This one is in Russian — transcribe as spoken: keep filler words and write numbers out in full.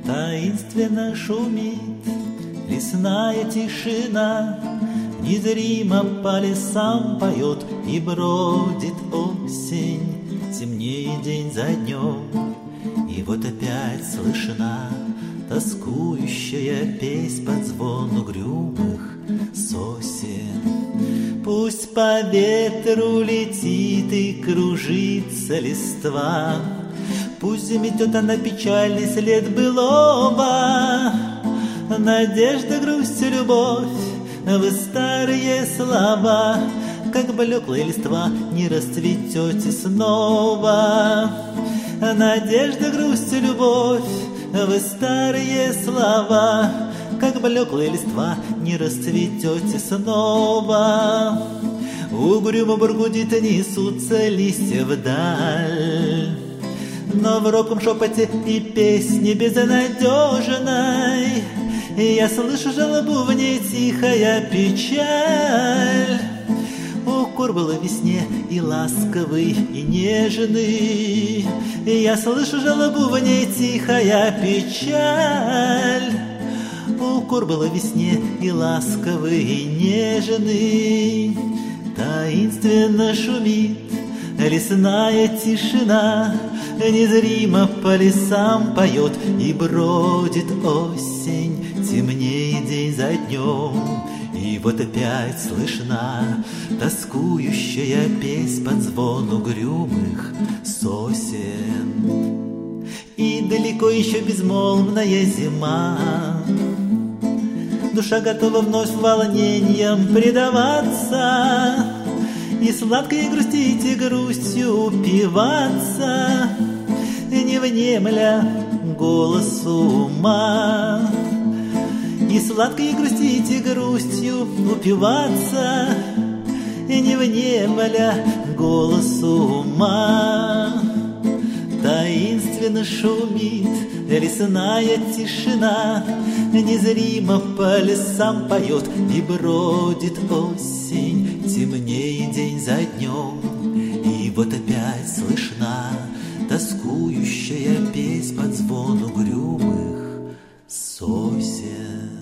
Таинственно шумит лесная тишина, незримо по лесам поет и бродит осень. Темнее день за днем, и вот опять слышна тоскующая песнь под звон угрюмых сосен. Пусть по ветру летит и кружится листва, пусть заметет она печальный след былого. Надежда, грусть и любовь, вы старые слова, как блеклая листва, не расцветете снова. Надежда, грусть и любовь, вы старые слова, как блеклая листва, не расцветете снова. Угрюмо бургудит, несутся листья вдаль, но в робком шепоте и песне безнадежной я слышу жалобу в ней, тихая печаль. Укор был в весне и ласковый, и нежный, я слышу жалобу в ней, тихая печаль. Укор был в весне и ласковый, и нежный. Таинственно шумит лесная тишина, незримо по лесам поет и бродит осень. Темнее день за днем, и вот опять слышна тоскующая песнь под звон угрюмых сосен. И далеко еще безмолвная зима, душа готова вновь волнением предаваться и сладкой грустить и грустью упиваться, не внемля голосу ума. И сладкой грустить и грустью упиваться, не внемля голосу ума. Таинственно шумит лесная тишина, незримо по лесам поет и бродит осень. Темнее день за днем, и вот опять слышна тоскующая песнь под звон угрюмых сосен.